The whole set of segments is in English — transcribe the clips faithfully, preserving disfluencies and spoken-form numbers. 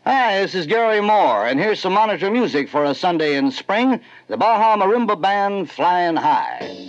Hi, this is Gary Moore, and here's some monitor music for a Sunday in spring. The Baja Marimba Band, Flying High.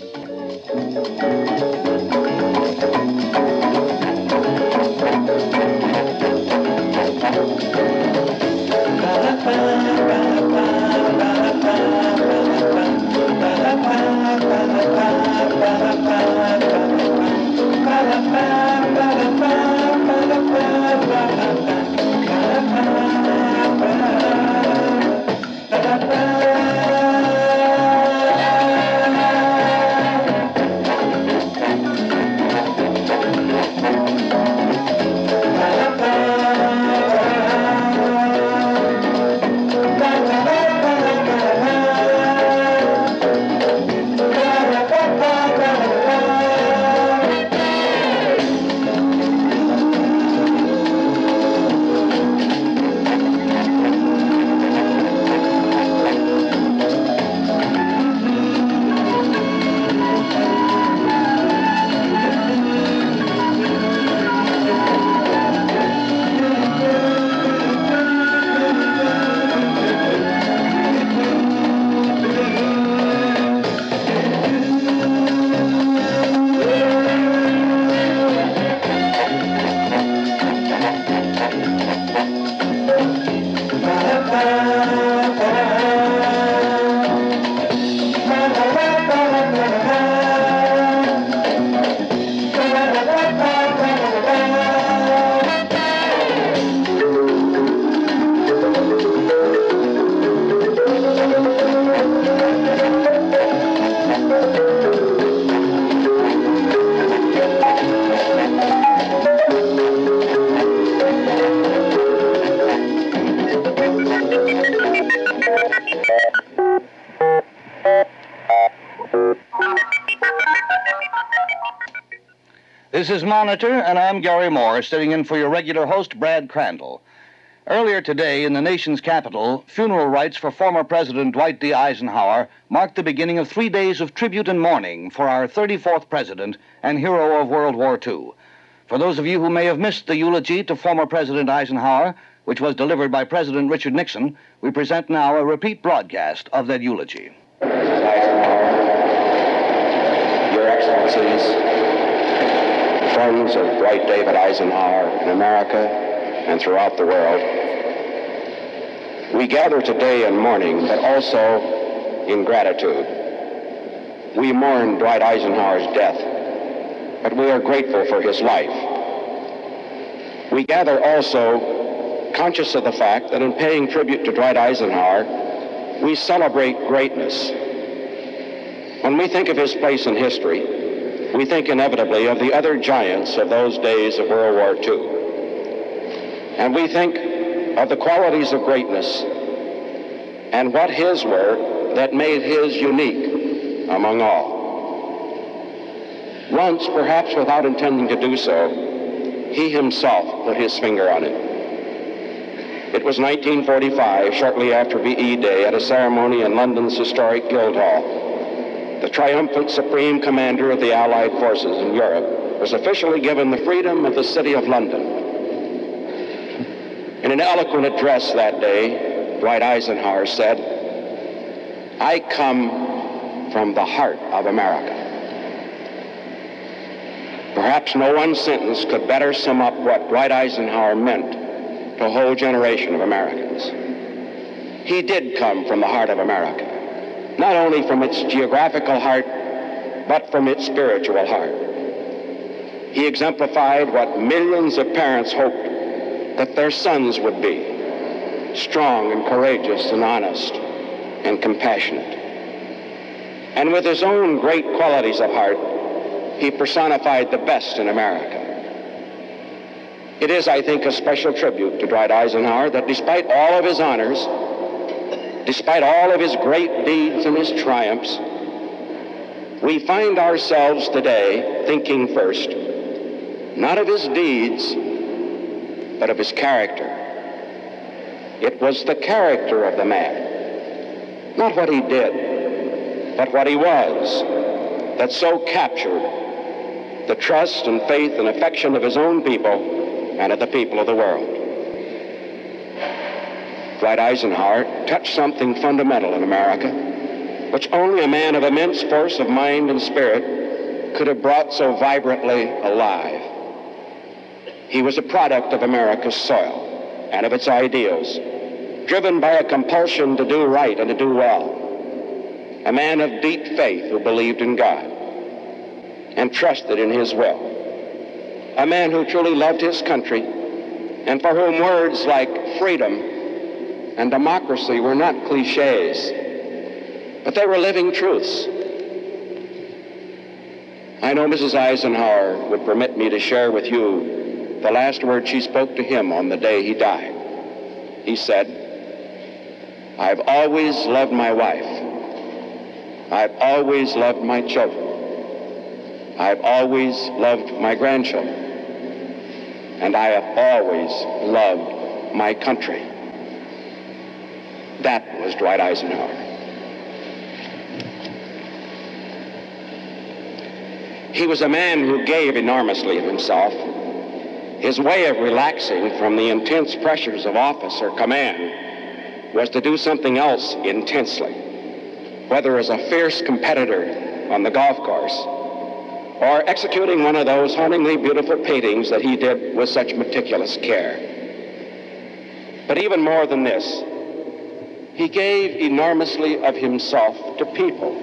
This is Monitor, and I'm Gary Moore, sitting in for your regular host, Brad Crandall. Earlier today, in the nation's capital, funeral rites for former President Dwight D. Eisenhower marked the beginning of three days of tribute and mourning for our thirty-fourth president and hero of World War Two. For those of you who may have missed the eulogy to former President Eisenhower, which was delivered by President Richard Nixon, we present now a repeat broadcast of that eulogy. Missus Eisenhower, Your Excellencies, friends of Dwight David Eisenhower in America and throughout the world, we gather today in mourning, but also in gratitude. We mourn Dwight Eisenhower's death, but we are grateful for his life. We gather also conscious of the fact that in paying tribute to Dwight Eisenhower, we celebrate greatness. When we think of his place in history, we think inevitably of the other giants of those days of World War Two. And we think of the qualities of greatness and what his were that made his unique among all. Once, perhaps without intending to do so, he himself put his finger on it. It was nineteen forty-five, shortly after V E Day, at a ceremony in London's historic Guildhall. The triumphant supreme commander of the Allied forces in Europe was officially given the freedom of the city of London. In an eloquent address that day, Dwight Eisenhower said, "I come from the heart of America." Perhaps no one sentence could better sum up what Dwight Eisenhower meant to a whole generation of Americans. He did come from the heart of America, not only from its geographical heart, but from its spiritual heart. He exemplified what millions of parents hoped that their sons would be: strong and courageous and honest and compassionate. And with his own great qualities of heart, he personified the best in America. It is, I think, a special tribute to Dwight Eisenhower that despite all of his honors, despite all of his great deeds and his triumphs, we find ourselves today thinking first, not of his deeds, but of his character. It was the character of the man, not what he did, but what he was, that so captured the trust and faith and affection of his own people and of the people of the world. Dwight Eisenhower touched something fundamental in America, which only a man of immense force of mind and spirit could have brought so vibrantly alive. He was a product of America's soil and of its ideals, driven by a compulsion to do right and to do well. A man of deep faith who believed in God and trusted in his will. A man who truly loved his country and for whom words like freedom and democracy were not cliches, but they were living truths. I know Missus Eisenhower would permit me to share with you the last words she spoke to him on the day he died. He said, "I've always loved my wife. I've always loved my children. I've always loved my grandchildren. And I have always loved my country." That was Dwight Eisenhower. He was a man who gave enormously of himself. His way of relaxing from the intense pressures of office or command was to do something else intensely, whether as a fierce competitor on the golf course or executing one of those hauntingly beautiful paintings that he did with such meticulous care. But even more than this, he gave enormously of himself to people.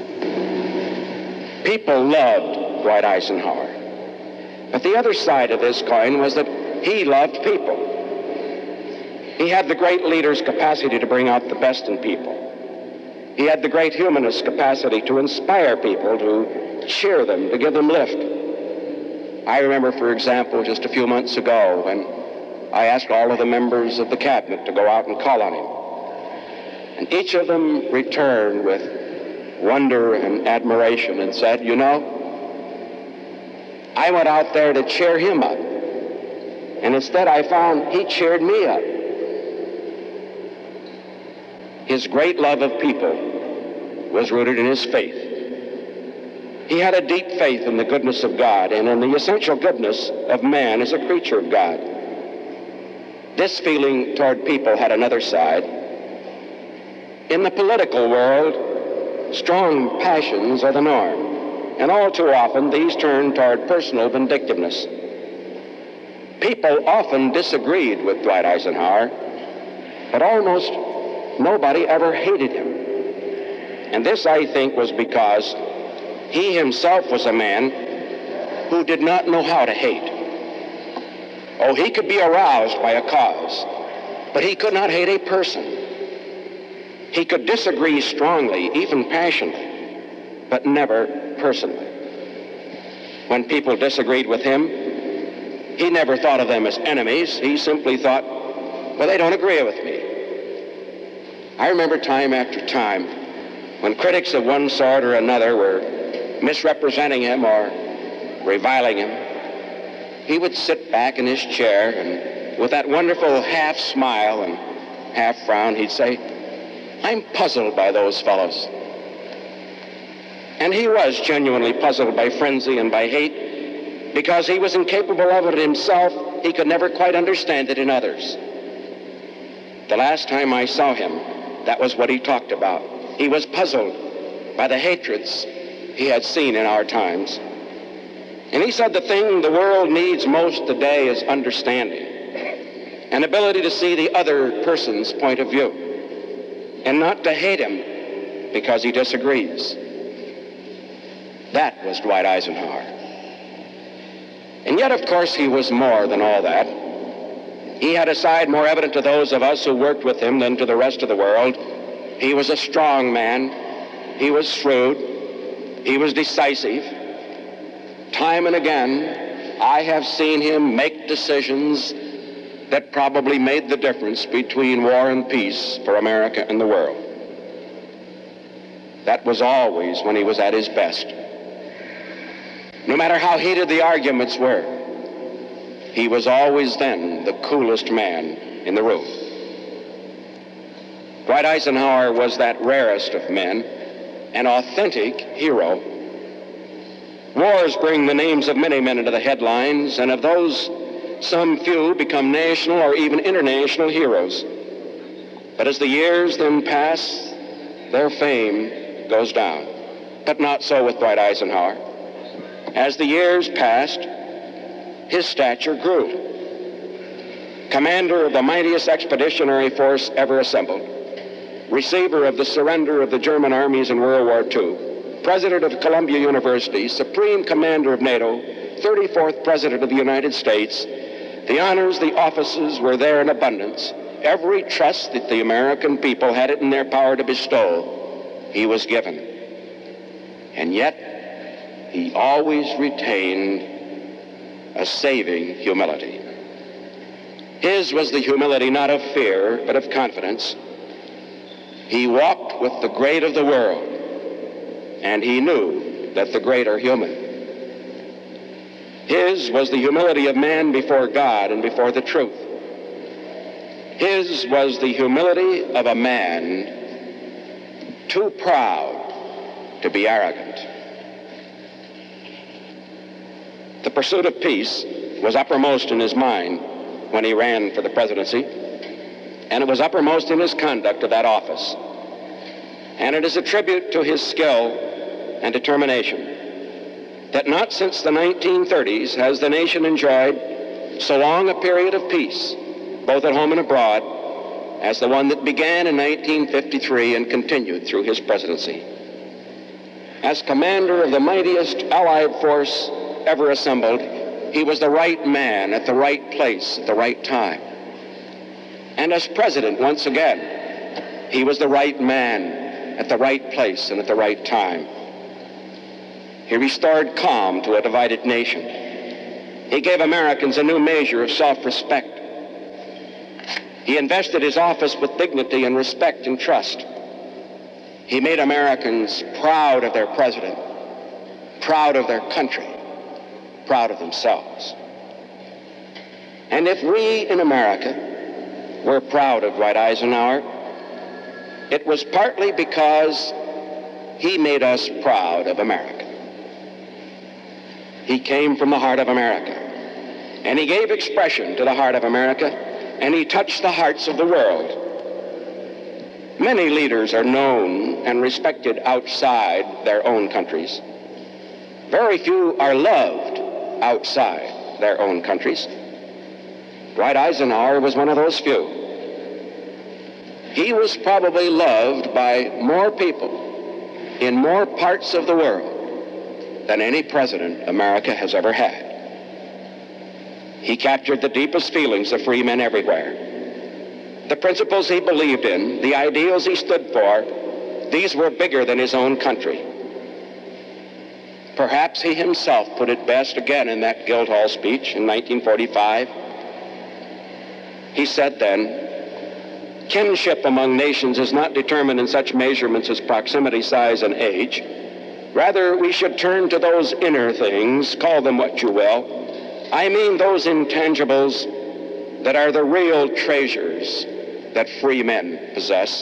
People loved Dwight Eisenhower. But the other side of this coin was that he loved people. He had the great leader's capacity to bring out the best in people. He had the great humanist's capacity to inspire people, to cheer them, to give them lift. I remember, for example, just a few months ago when I asked all of the members of the cabinet to go out and call on him. And each of them returned with wonder and admiration and said, "You know, I went out there to cheer him up, and instead I found he cheered me up." His great love of people was rooted in his faith. He had a deep faith in the goodness of God and in the essential goodness of man as a creature of God. This feeling toward people had another side. In the political world, strong passions are the norm, and all too often these turn toward personal vindictiveness. People often disagreed with Dwight Eisenhower, but almost nobody ever hated him. And this, I think, was because he himself was a man who did not know how to hate. Oh, he could be aroused by a cause, but he could not hate a person. He could disagree strongly, even passionately, but never personally. When people disagreed with him, he never thought of them as enemies. He simply thought, well, they don't agree with me. I remember time after time when critics of one sort or another were misrepresenting him or reviling him, he would sit back in his chair and with that wonderful half smile and half frown, he'd say, "I'm puzzled by those fellows." And he was genuinely puzzled by frenzy and by hate because he was incapable of it himself. He could never quite understand it in others. The last time I saw him, that was what he talked about. He was puzzled by the hatreds he had seen in our times. And he said the thing the world needs most today is understanding, an ability to see the other person's point of view, and not to hate him because he disagrees. That was Dwight Eisenhower. And yet, of course, he was more than all that. He had a side more evident to those of us who worked with him than to the rest of the world. He was a strong man. He was shrewd. He was decisive. Time and again, I have seen him make decisions that probably made the difference between war and peace for America and the world. That was always when he was at his best. No matter how heated the arguments were, he was always then the coolest man in the room. Dwight Eisenhower was that rarest of men, an authentic hero. Wars bring the names of many men into the headlines, and of those, some few become national or even international heroes. But as the years then pass, their fame goes down. But not so with Dwight Eisenhower. As the years passed, his stature grew. Commander of the mightiest expeditionary force ever assembled, receiver of the surrender of the German armies in World War Two, president of Columbia University, supreme commander of NATO, thirty-fourth president of the United States, the honors, the offices were there in abundance. Every trust that the American people had it in their power to bestow, he was given. And yet, he always retained a saving humility. His was the humility not of fear, but of confidence. He walked with the great of the world, and he knew that the great are human. His was the humility of man before God and before the truth. His was the humility of a man too proud to be arrogant. The pursuit of peace was uppermost in his mind when he ran for the presidency, and it was uppermost in his conduct of that office. And it is a tribute to his skill and determination that not since the nineteen thirties has the nation enjoyed so long a period of peace, both at home and abroad, as the one that began in nineteen fifty-three and continued through his presidency. As commander of the mightiest Allied force ever assembled, he was the right man at the right place at the right time. And as president, once again, he was the right man at the right place and at the right time. He restored calm to a divided nation. He gave Americans a new measure of self-respect. He invested his office with dignity and respect and trust. He made Americans proud of their president, proud of their country, proud of themselves. And if we in America were proud of Dwight Eisenhower, it was partly because he made us proud of America. He came from the heart of America, and he gave expression to the heart of America, and he touched the hearts of the world. Many leaders are known and respected outside their own countries. Very few are loved outside their own countries. Dwight Eisenhower was one of those few. He was probably loved by more people in more parts of the world than any president America has ever had. He captured the deepest feelings of free men everywhere. The principles he believed in, the ideals he stood for, these were bigger than his own country. Perhaps he himself put it best again in that Guildhall speech in nineteen forty-five. He said then, "Kinship among nations is not determined in such measurements as proximity, size, and age. Rather, we should turn to those inner things, call them what you will. I mean those intangibles that are the real treasures that free men possess.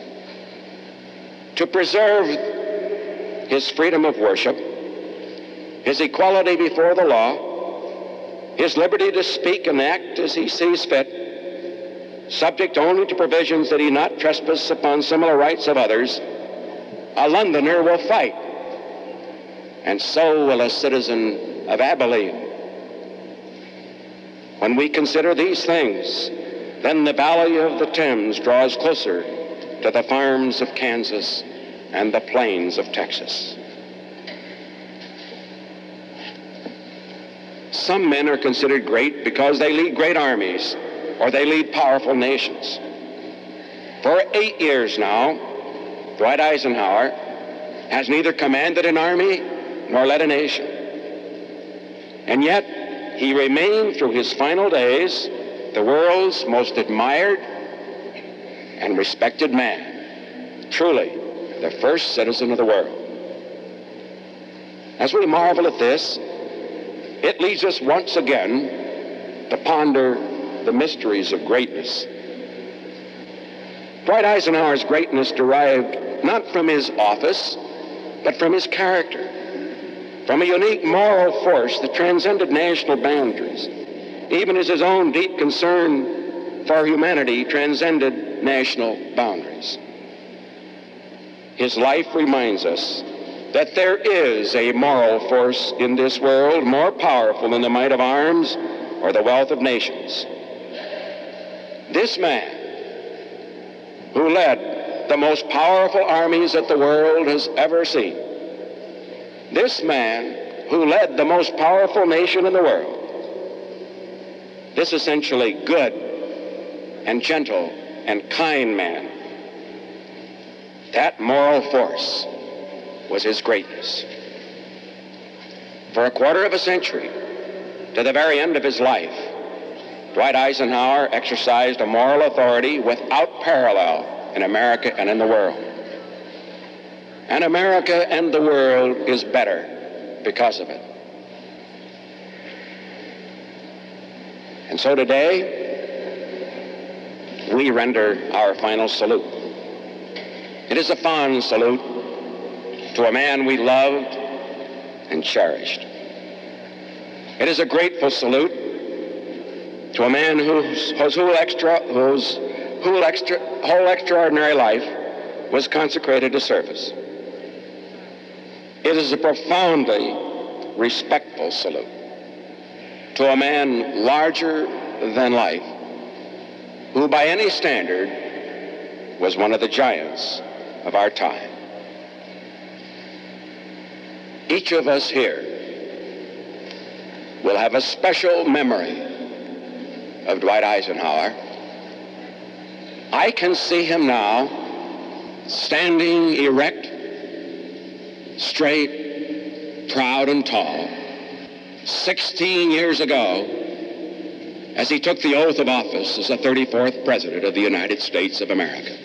To preserve his freedom of worship, his equality before the law, his liberty to speak and act as he sees fit, subject only to provisions that he not trespass upon similar rights of others, a Londoner will fight, and so will a citizen of Abilene. When we consider these things, then the valley of the Thames draws closer to the farms of Kansas and the plains of Texas." Some men are considered great because they lead great armies or they lead powerful nations. For eight years now, Dwight Eisenhower has neither commanded an army nor led a nation. And yet, he remained through his final days the world's most admired and respected man, truly the first citizen of the world. As we marvel at this, it leads us once again to ponder the mysteries of greatness. Dwight Eisenhower's greatness derived not from his office, but from his character, from a unique moral force that transcended national boundaries, even as his own deep concern for humanity transcended national boundaries. His life reminds us that there is a moral force in this world more powerful than the might of arms or the wealth of nations. This man, who led the most powerful armies that the world has ever seen, this man who led the most powerful nation in the world, this essentially good and gentle and kind man, that moral force was his greatness. For a quarter of a century, to the very end of his life, Dwight Eisenhower exercised a moral authority without parallel in America and in the world. And America and the world is better because of it. And so today, we render our final salute. It is a fond salute to a man we loved and cherished. It is a grateful salute to a man whose, whose, whole, extra, whose whole, extra, whole extraordinary life was consecrated to service. It is a profoundly respectful salute to a man larger than life, who by any standard was one of the giants of our time. Each of us here will have a special memory of Dwight Eisenhower. I can see him now standing erect, straight, proud, and tall, sixteen years ago, as he took the oath of office as the thirty-fourth President of the United States of America.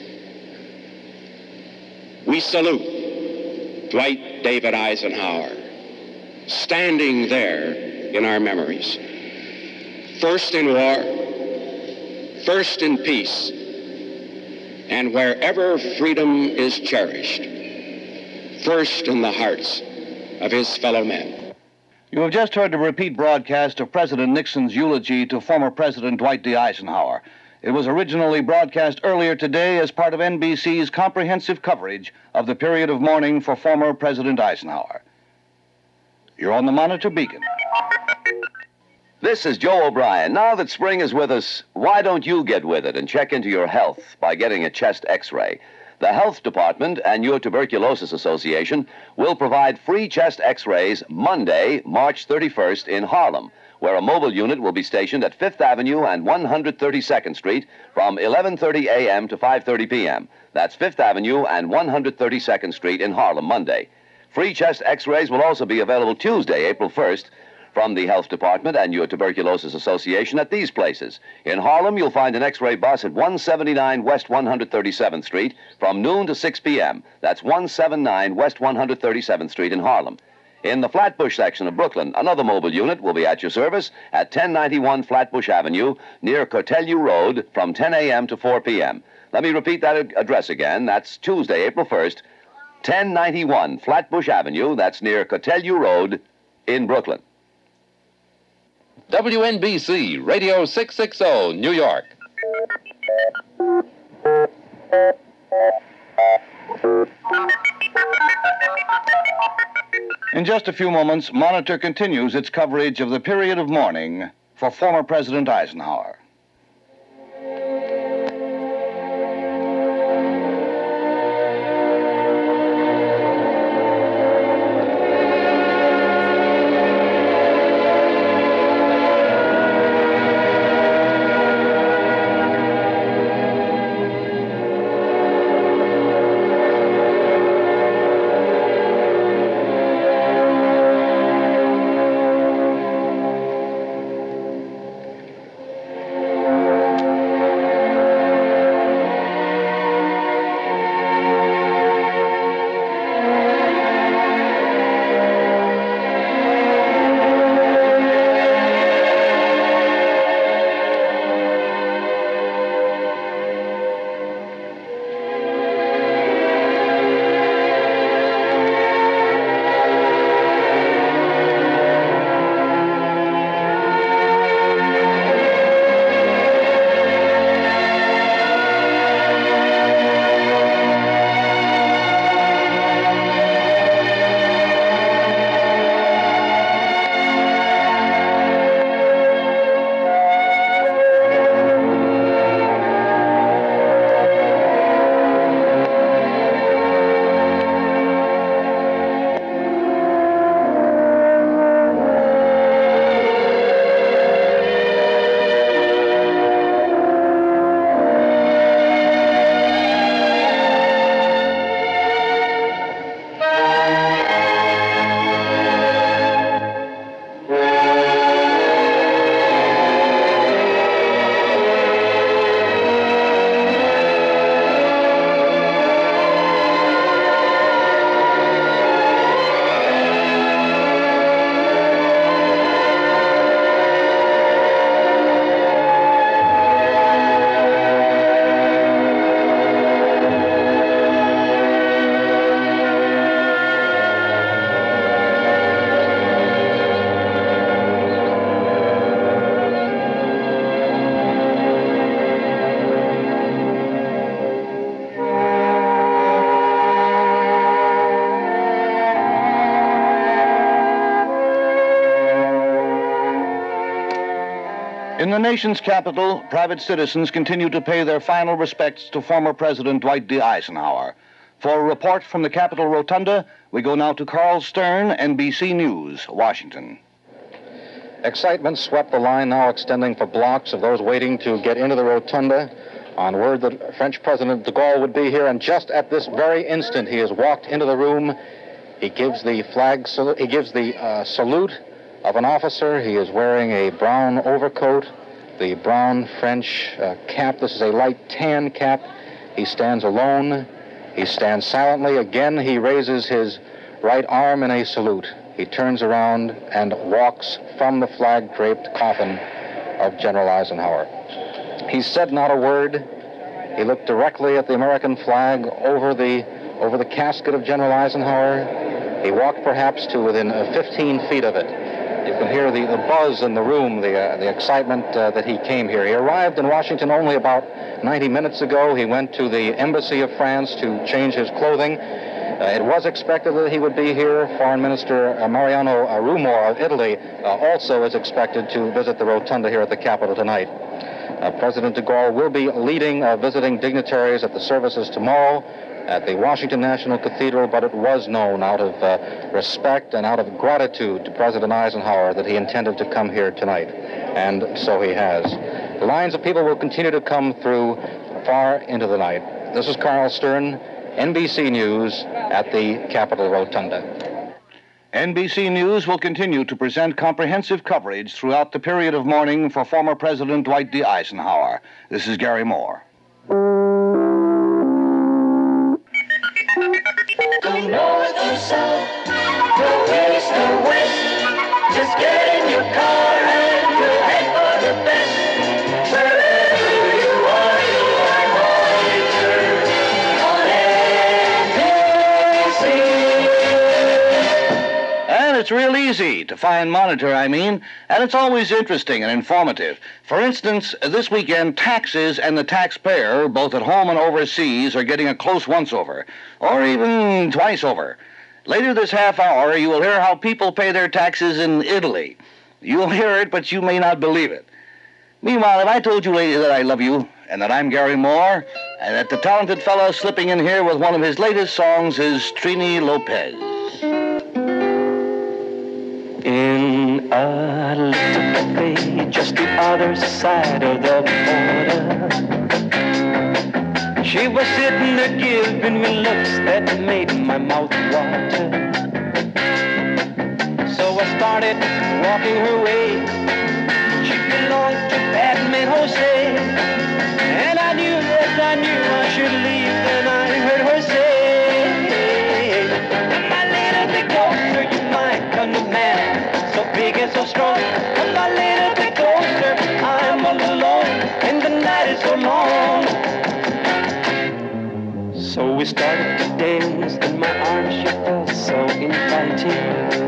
We salute Dwight David Eisenhower, standing there in our memories. First in war, first in peace, and wherever freedom is cherished, first in the hearts of his fellow men. You have just heard a repeat broadcast of President Nixon's eulogy to former President Dwight D. Eisenhower. It was originally broadcast earlier today as part of N B C's comprehensive coverage of the period of mourning for former President Eisenhower. You're on the Monitor Beacon. This is Joe O'Brien. Now that spring is with us, why don't you get with it and check into your health by getting a chest x-ray? The Health Department and your Tuberculosis Association will provide free chest x-rays Monday, March thirty-first in Harlem, where a mobile unit will be stationed at Fifth Avenue and one hundred thirty-second Street from eleven thirty a.m. to five thirty p.m. That's Fifth Avenue and one hundred thirty-second Street in Harlem, Monday. Free chest x-rays will also be available Tuesday, April first, from the Health Department and your Tuberculosis Association at these places. In Harlem, you'll find an x-ray bus at one seventy-nine West one hundred thirty-seventh Street from noon to six p.m. That's one seventy-nine West one hundred thirty-seventh Street in Harlem. In the Flatbush section of Brooklyn, another mobile unit will be at your service at ten ninety-one Flatbush Avenue near Cortelyou Road from ten a.m. to four p.m. Let me repeat that ad- address again. That's Tuesday, April first, ten ninety-one Flatbush Avenue. That's near Cortelyou Road in Brooklyn. W N B C Radio six sixty, New York. In just a few moments, Monitor continues its coverage of the period of mourning for former President Eisenhower. In the nation's capital, private citizens continue to pay their final respects to former President Dwight D. Eisenhower. For a report from the Capitol Rotunda, we go now to Carl Stern, N B C News, Washington. Excitement swept the line, now extending for blocks of those waiting to get into the rotunda on word that French President de Gaulle would be here. And just at this very instant, he has walked into the room. He gives the flag salute. He gives the uh, salute of an officer. He is wearing a brown overcoat, the brown French uh, cap. This is a light tan cap. He stands alone. He stands silently. Again, he raises his right arm in a salute. He turns around and walks from the flag-draped coffin of General Eisenhower. He said not a word. He looked directly at the American flag over the over the casket of General Eisenhower. He walked perhaps to within uh, fifteen feet of it. You can hear the, the buzz in the room, the, uh, the excitement uh, that he came here. He arrived in Washington only about ninety minutes ago. He went to the Embassy of France to change his clothing. Uh, it was expected that he would be here. Foreign Minister uh, Mariano uh, Rumor of Italy uh, also is expected to visit the rotunda here at the Capitol tonight. Uh, President de Gaulle will be leading uh, visiting dignitaries at the services tomorrow at the Washington National Cathedral, but it was known out of uh, respect and out of gratitude to President Eisenhower that he intended to come here tonight, and so he has. The lines of people will continue to come through far into the night. This is Carl Stern, N B C News at the Capitol Rotunda. N B C News will continue to present comprehensive coverage throughout the period of mourning for former President Dwight D. Eisenhower. This is Gary Moore. From north to south, from east to west, just get in your car and we'll head for the best. Wherever you are, you are monitored on N B C. And it's real easy to find Monitor, I mean, and it's always interesting and informative. For instance, this weekend, taxes and the taxpayer, both at home and overseas, are getting a close once-over, or even twice over. Later this half hour, you will hear how people pay their taxes in Italy. You'll hear it, but you may not believe it. Meanwhile, if I told you, lady, that I love you, and that I'm Gary Moore, and that the talented fellow slipping in here with one of his latest songs is Trini Lopez. In a little cafe just the other side of the border, she was sitting there giving me looks that made my mouth water. So I started walking her way. She belonged to Batman Jose, and I knew, yes, I knew I should leave. Then I heard her say, "My little bit closer, you might come to man, so big and so strong. Come a little bit closer, I'm all alone, and the night is so long." So we started to dance, and my arms, she felt so inviting,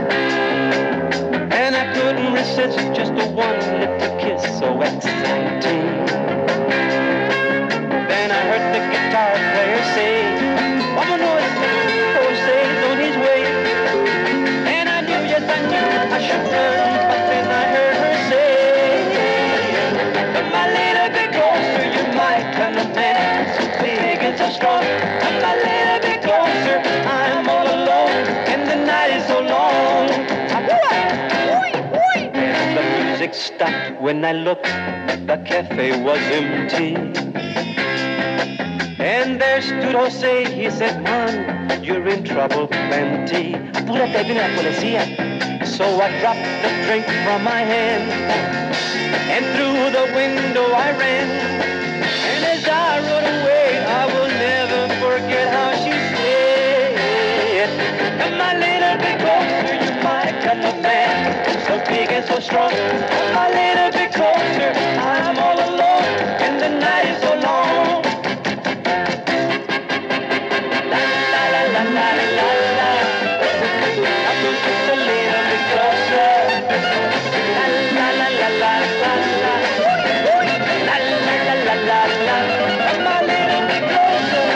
and I couldn't resist just a one little kiss, so exciting. Then I heard the guitar player say, "Vámonos, Jose's on his way." And I knew, yes, I knew I should run, but then I heard her say, "Come a little bit closer, you might come to man, so big and so strong. Come a little bit closer, I'm all alone, and the night is so long." And the music stopped when I looked, the cafe was empty. And there stood Jose, he said, "Man, you're in trouble plenty. Apúrate, viene la policía." So I dropped the drink from my hand, and through the window I ran. And as I rode away, I will never forget how she said, "Come a little bit closer, you might cut the man, so big and so strong. Come a little bit closer, I'm all alone, and the night is so long." La la la la la la la. I put just a little bit closer. La la la la la la la. La la la la la la. Come a little bit closer.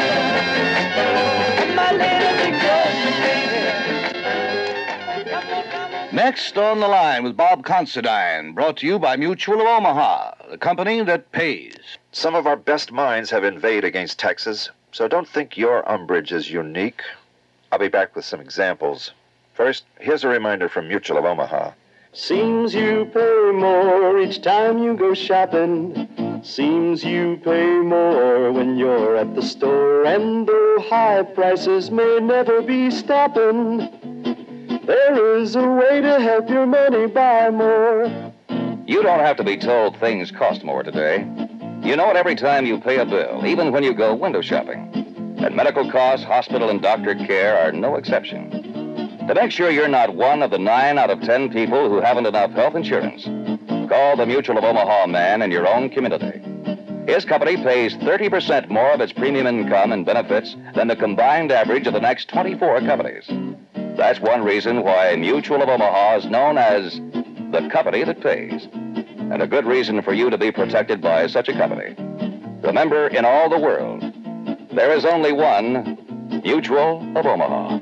Come a little bit closer, baby. Come on, come on. Next on the line with Bob Considine, brought to you by Mutual of Omaha, the company that pays. Some of our best minds have inveighed against Texas, so don't think your umbrage is unique. I'll be back with some examples. First, here's a reminder from Mutual of Omaha. Seems you pay more each time you go shopping. Seems you pay more when you're at the store. And though high prices may never be stopping, there is a way to help your money buy more. You don't have to be told things cost more today. You know it every time you pay a bill, even when you go window shopping. And medical costs, hospital and doctor care are no exception. To make sure you're not one of the nine out of ten people who haven't enough health insurance, call the Mutual of Omaha man in your own community. His company pays thirty percent more of its premium income and benefits than the combined average of the next twenty-four companies. That's one reason why Mutual of Omaha is known as the company that pays. And a good reason for you to be protected by such a company. Remember, in all the world, there is only one Mutual of Omaha.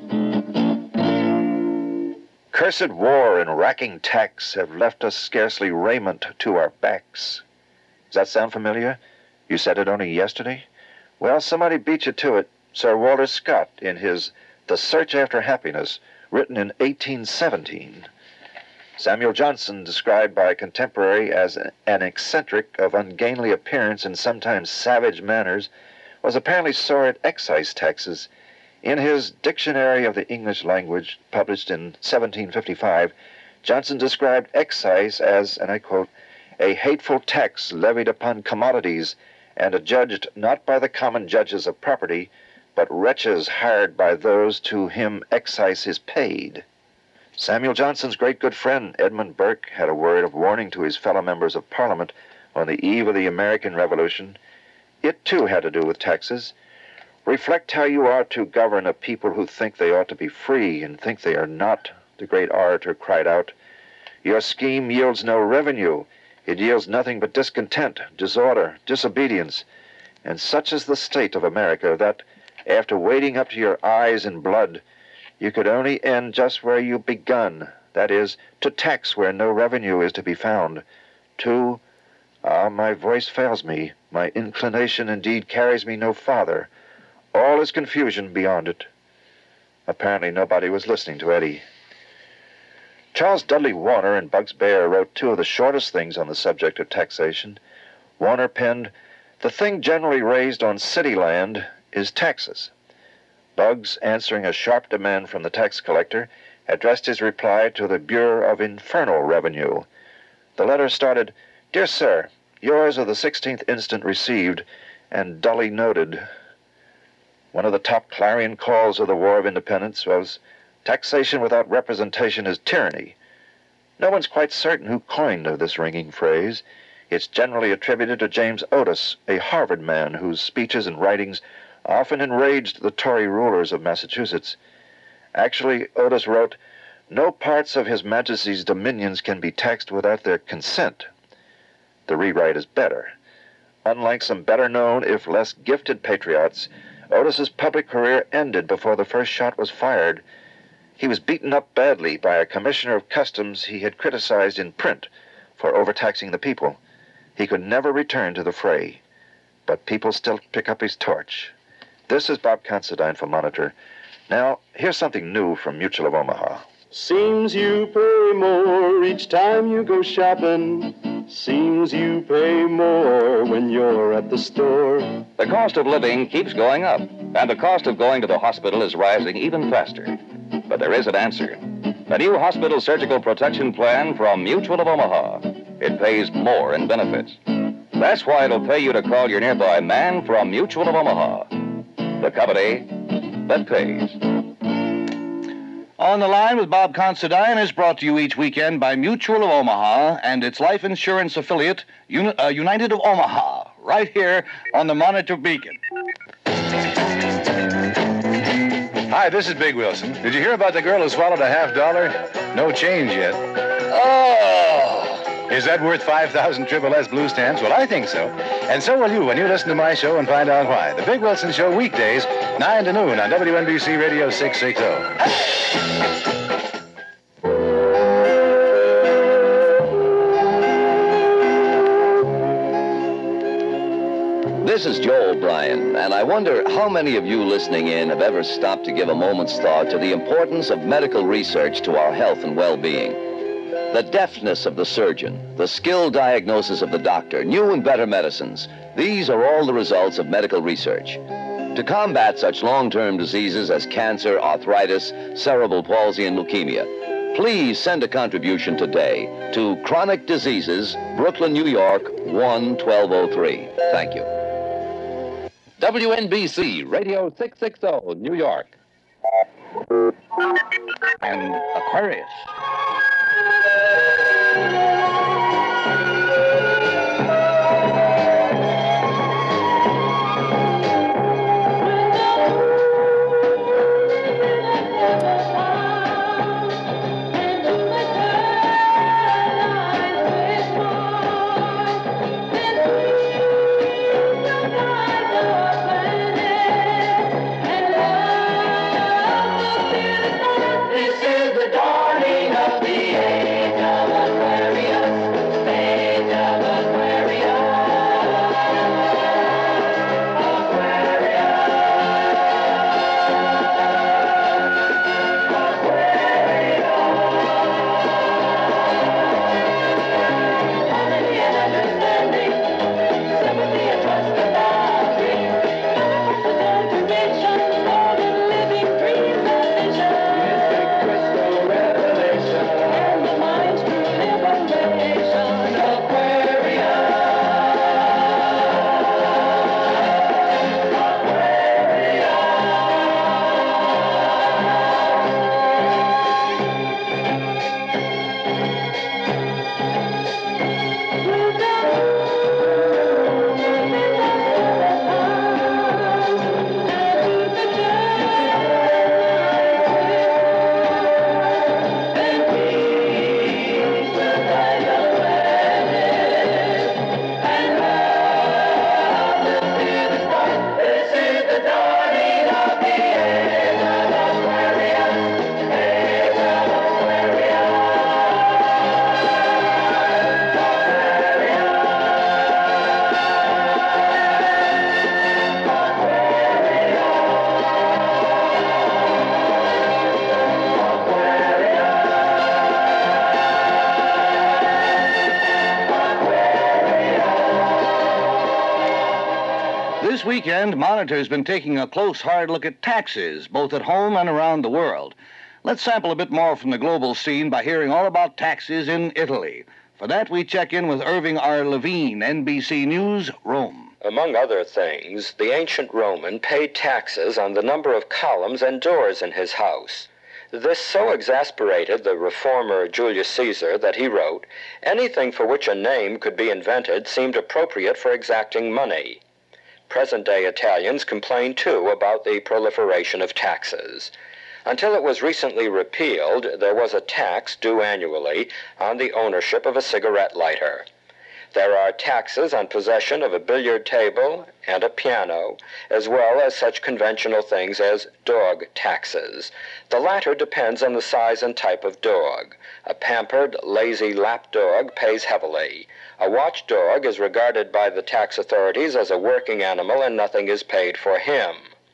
Cursed war and racking tax have left us scarcely raiment to our backs. Does that sound familiar? You said it only yesterday? Well, somebody beat you to it. Sir Walter Scott in his The Search After Happiness, written in eighteen seventeen. Samuel Johnson, described by a contemporary as an eccentric of ungainly appearance and sometimes savage manners, was apparently sore at excise taxes. In his Dictionary of the English Language, published in seventeen fifty-five, Johnson described excise as, and I quote, a hateful tax levied upon commodities and adjudged not by the common judges of property, but wretches hired by those to him excise is paid. Samuel Johnson's great good friend, Edmund Burke, had a word of warning to his fellow members of Parliament on the eve of the American Revolution. It, too, had to do with taxes. Reflect how you are to govern a people who think they ought to be free and think they are not, the great orator cried out. Your scheme yields no revenue. It yields nothing but discontent, disorder, disobedience. And such is the state of America that, after wading up to your eyes in blood, you could only end just where you begun, that is, to tax where no revenue is to be found. To, ah, my voice fails me, my inclination indeed carries me no farther. All is confusion beyond it. Apparently nobody was listening to Eddie. Charles Dudley Warner and Bugs Baer wrote two of the shortest things on the subject of taxation. Warner penned, "The thing generally raised on city land is taxes." Bugs, answering a sharp demand from the tax collector, addressed his reply to the Bureau of Infernal Revenue. The letter started, "Dear Sir, yours of the sixteenth instant received, and dully noted." One of the top clarion calls of the War of Independence was, "Taxation without representation is tyranny." No one's quite certain who coined this ringing phrase. It's generally attributed to James Otis, a Harvard man whose speeches and writings often enraged the Tory rulers of Massachusetts. Actually, Otis wrote, "No parts of His Majesty's dominions can be taxed without their consent." The rewrite is better. Unlike some better-known, if less gifted patriots, Otis's public career ended before the first shot was fired. He was beaten up badly by a commissioner of customs he had criticized in print for overtaxing the people. He could never return to the fray. But people still pick up his torch. This is Bob Considine for Monitor. Now, here's something new from Mutual of Omaha. Seems you pay more each time you go shopping. Seems you pay more when you're at the store. The cost of living keeps going up, and the cost of going to the hospital is rising even faster. But there is an answer. A new hospital surgical protection plan from Mutual of Omaha. It pays more in benefits. That's why it'll pay you to call your nearby man from Mutual of Omaha, the company that pays. On the Line with Bob Considine is brought to you each weekend by Mutual of Omaha and its life insurance affiliate, Uni- uh, United of Omaha, right here on the Monitor Beacon. Hi, this is Big Wilson. Did you hear about the girl who swallowed a half dollar? No change yet. Oh! Is that worth five thousand Triple S blue stamps? Well, I think so. And so will you when you listen to my show and find out why. The Big Wilson Show, weekdays, nine to noon on W N B C Radio six sixty. This is Joe O'Brien, and I wonder how many of you listening in have ever stopped to give a moment's thought to the importance of medical research to our health and well-being. The deftness of the surgeon, the skilled diagnosis of the doctor, new and better medicines, these are all the results of medical research. To combat such long-term diseases as cancer, arthritis, cerebral palsy, and leukemia, please send a contribution today to Chronic Diseases, Brooklyn, New York, one twelve oh three. Thank you. W N B C, Radio six sixty, New York. And Aquarius. This weekend, Monitor's been taking a close, hard look at taxes, both at home and around the world. Let's sample a bit more from the global scene by hearing all about taxes in Italy. For that, we check in with Irving R. Levine, N B C News, Rome. Among other things, the ancient Roman paid taxes on the number of columns and doors in his house. This so exasperated the reformer Julius Caesar that he wrote, "Anything for which a name could be invented seemed appropriate for exacting money." Present-day Italians complain, too, about the proliferation of taxes. Until it was recently repealed, there was a tax due annually on the ownership of a cigarette lighter. There are taxes on possession of a billiard table and a piano, as well as such conventional things as dog taxes. The latter depends on the size and type of dog. A pampered, lazy lap dog pays heavily. A watchdog is regarded by the tax authorities as a working animal, and nothing is paid for him.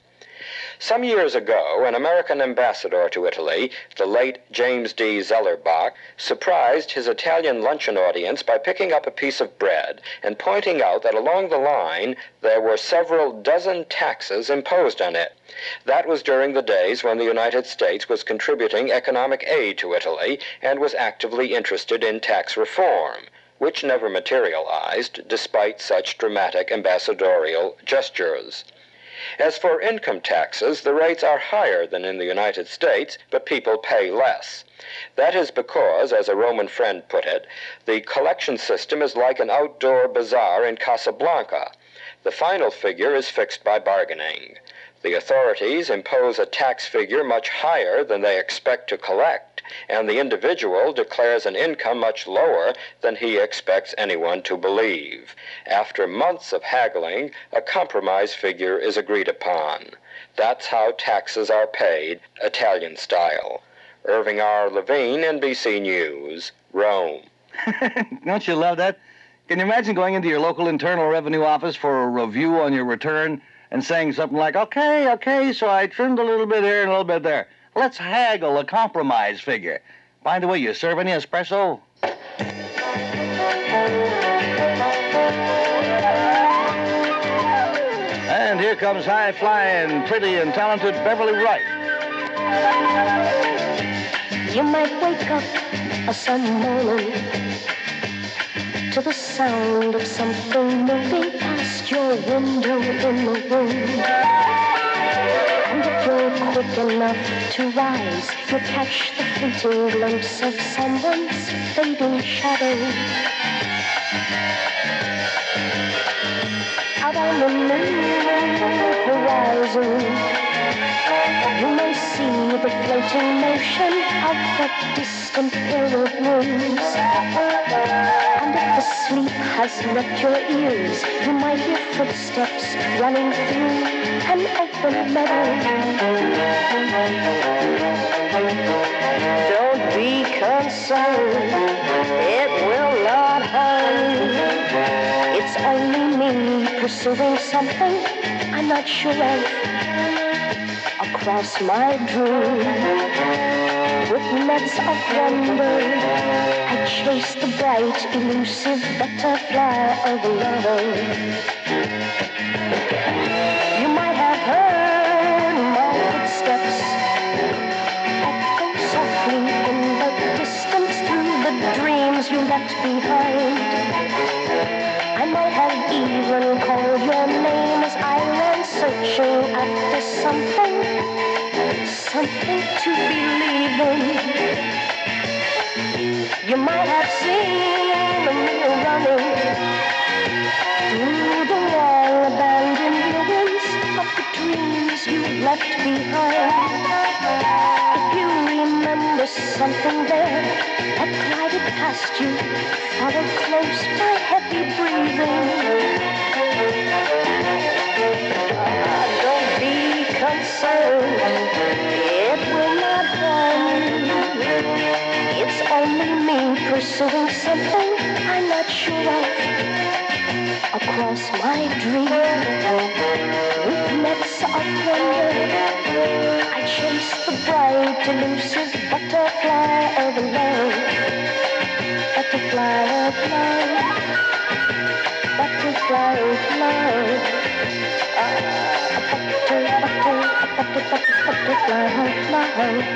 Some years ago, an American ambassador to Italy, the late James D. Zellerbach, surprised his Italian luncheon audience by picking up a piece of bread and pointing out that along the line there were several dozen taxes imposed on it. That was during the days when the United States was contributing economic aid to Italy and was actively interested in tax reform, which never materialized despite such dramatic ambassadorial gestures. As for income taxes, the rates are higher than in the United States, but people pay less. That is because, as a Roman friend put it, the collection system is like an outdoor bazaar in Casablanca. The final figure is fixed by bargaining. The authorities impose a tax figure much higher than they expect to collect, and the individual declares an income much lower than he expects anyone to believe. After months of haggling, a compromise figure is agreed upon. That's how taxes are paid, Italian style. Irving R. Levine, N B C News, Rome. Don't you love that? Can you imagine going into your local Internal Revenue office for a review on your return and saying something like, okay, okay, so I trimmed a little bit here and a little bit there. Let's haggle a compromise figure. By the way, you serve any espresso? And here comes high-flying, pretty, and talented Beverly Wright. You might wake up a sunny morning to the sound of something moving past your window in the room. And if you're quick enough to rise, you'll catch the fleeting glimpse of someone's fading shadow. Out on the moon horizon, you may see the floating motion of that distant pair of wings. And if the sleep has left your ears, you might hear footsteps running through an open meadow. Don't be concerned, it will not harm you. It's only me pursuing something I'm not sure of. Across my dream, with nets of wonder, I chase the bright, elusive butterfly of love. You might have heard my footsteps echo softly in the distance through the dreams you left behind. I might have even called your name as I ran searching after something, something to believe in. You might have seen me running through the long-abandoned ruins of the dreams you left behind. If you remember something there that glided past you, follow close my heavy breathing. Ah, don't be concerned, it will not harm you. It's only me pursuing something I'm not sure of. Across my dream, with nets of wonder, I chase the bright, elusive butterfly of love. Butterfly of love, butterfly of love. Ah, a butter, butter, a butter, butter, butterfly of love.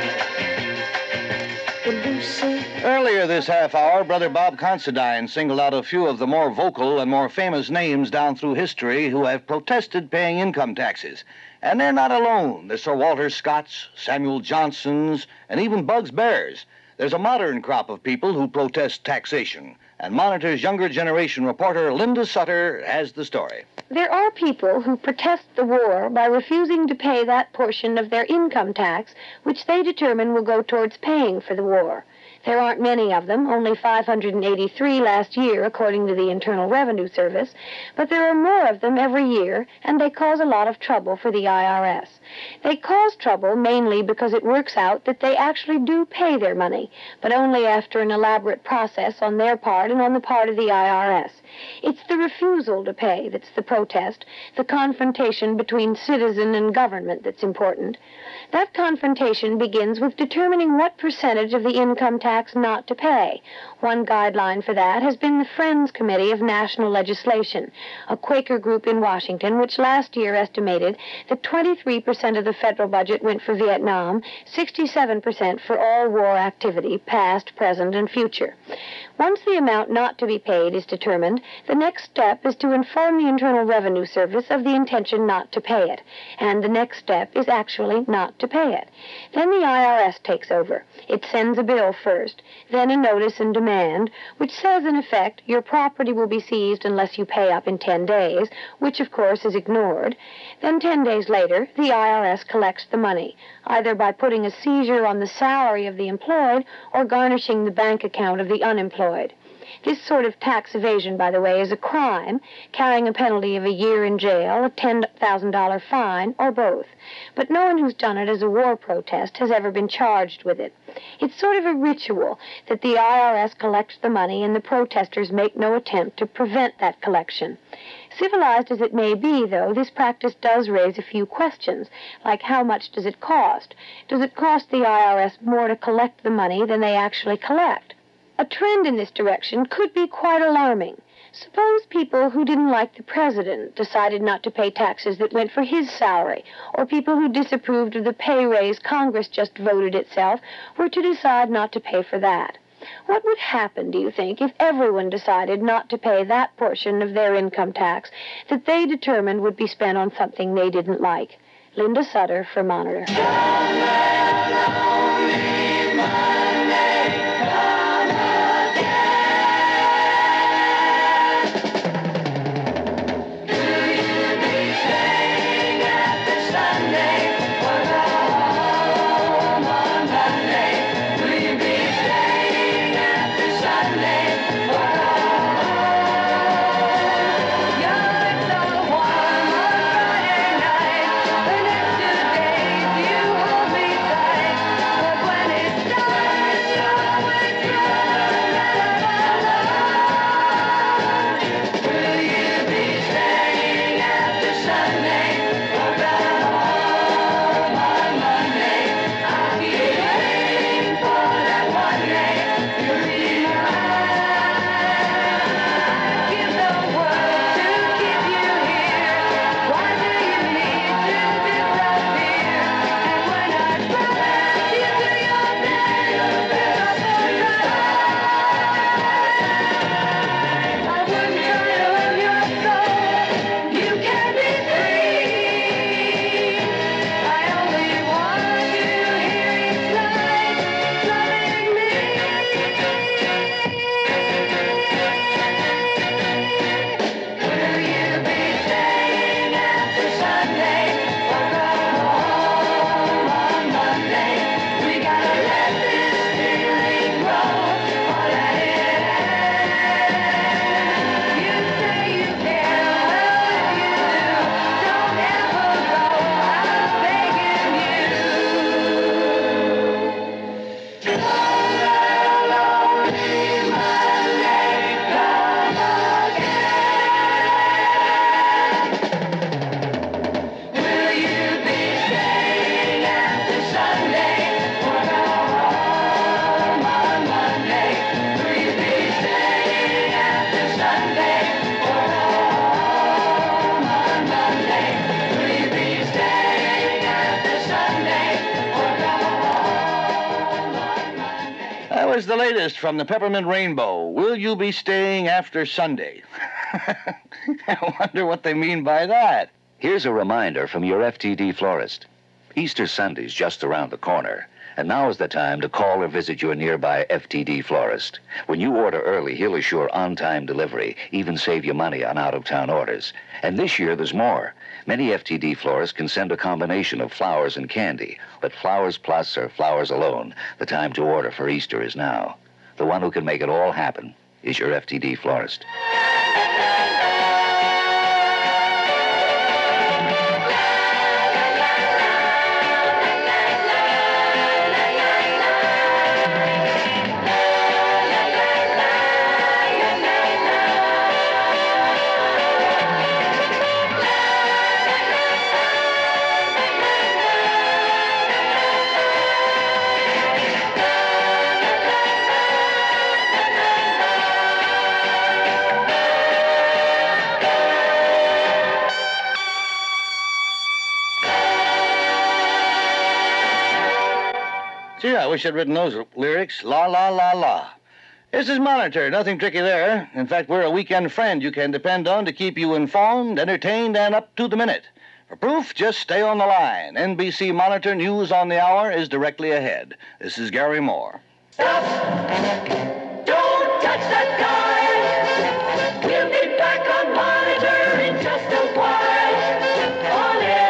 Elusive. Earlier this half hour, Brother Bob Considine singled out a few of the more vocal and more famous names down through history who have protested paying income taxes. And they're not alone. There's Sir Walter Scott's, Samuel Johnson's, and even Bugs Bear's. There's a modern crop of people who protest taxation. And Monitor's younger generation reporter, Linda Sutter, has the story. There are people who protest the war by refusing to pay that portion of their income tax which they determine will go towards paying for the war. There aren't many of them, only five hundred eighty-three last year, according to the Internal Revenue Service, but there are more of them every year, and they cause a lot of trouble for the I R S. They cause trouble mainly because it works out that they actually do pay their money, but only after an elaborate process on their part and on the part of the I R S. It's the refusal to pay that's the protest, the confrontation between citizen and government that's important. That confrontation begins with determining what percentage of the income tax not to pay. One guideline for that has been the Friends Committee of National Legislation, a Quaker group in Washington, which last year estimated that twenty-three percent of the federal budget went for Vietnam, sixty-seven percent for all war activity, past, present, and future. Once the amount not to be paid is determined, the next step is to inform the Internal Revenue Service of the intention not to pay it, and the next step is actually not to pay it. Then the I R S takes over. It sends a bill first, then a notice and demand, which says, in effect, your property will be seized unless you pay up in ten days, which, of course, is ignored. Then ten days later, the I R S collects the money, either by putting a seizure on the salary of the employed or garnishing the bank account of the unemployed. This sort of tax evasion, by the way, is a crime, carrying a penalty of a year in jail, a ten thousand dollars fine, or both. But no one who's done it as a war protest has ever been charged with it. It's sort of a ritual that the I R S collects the money and the protesters make no attempt to prevent that collection. Civilized as it may be, though, this practice does raise a few questions, like how much does it cost? Does it cost the I R S more to collect the money than they actually collect? A trend in this direction could be quite alarming. Suppose people who didn't like the president decided not to pay taxes that went for his salary, or people who disapproved of the pay raise Congress just voted itself were to decide not to pay for that. What would happen, do you think, if everyone decided not to pay that portion of their income tax that they determined would be spent on something they didn't like? Linda Sutter for Monitor. Here's the latest from the Peppermint Rainbow. Will you be staying after Sunday? I wonder what they mean by that. Here's a reminder from your F T D florist. Easter Sunday's just around the corner, and now is the time to call or visit your nearby F T D florist. When you order early, he'll assure on-time delivery, even save you money on out-of-town orders. And this year, there's more. Many F T D florists can send a combination of flowers and candy, but Flowers Plus or Flowers Alone, the time to order for Easter is now. The one who can make it all happen is your F T D florist. Gee, I wish I'd written those lyrics. La, la, la, la. This is Monitor. Nothing tricky there. In fact, we're a weekend friend you can depend on to keep you informed, entertained, and up to the minute. For proof, just stay on the line. N B C Monitor News on the Hour is directly ahead. This is Gary Moore. Stop! Don't touch that dial! We'll be back on Monitor in just a while. On air!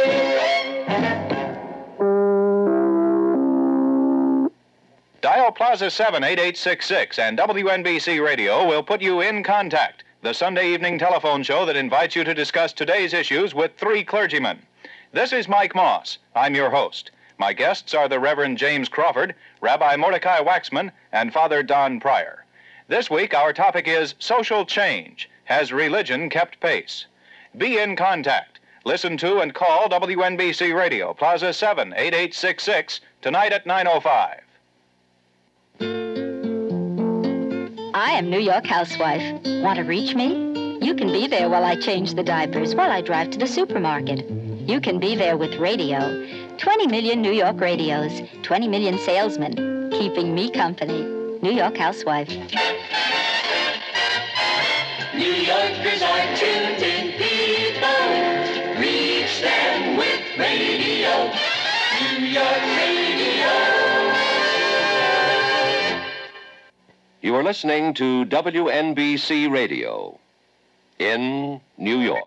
Dial Plus Plaza seven eight eight six six, and W N B C Radio will put you in contact, the Sunday evening telephone show that invites you to discuss today's issues with three clergymen. This is Mike Moss. I'm your host. My guests are the Reverend James Crawford, Rabbi Mordecai Waxman, and Father Don Pryor. This week, our topic is social change. Has religion kept pace? Be in contact. Listen to and call W N B C Radio, Plaza seven eight eight six six, tonight at nine oh five. I am New York housewife. Want to reach me? You can be there while I change the diapers, while I drive to the supermarket. You can be there with radio. twenty million New York radios, twenty million salesmen, keeping me company. New York housewife. New Yorkers are tuned in people. Reach them with radio. New York radio. You are listening to W N B C Radio in New York.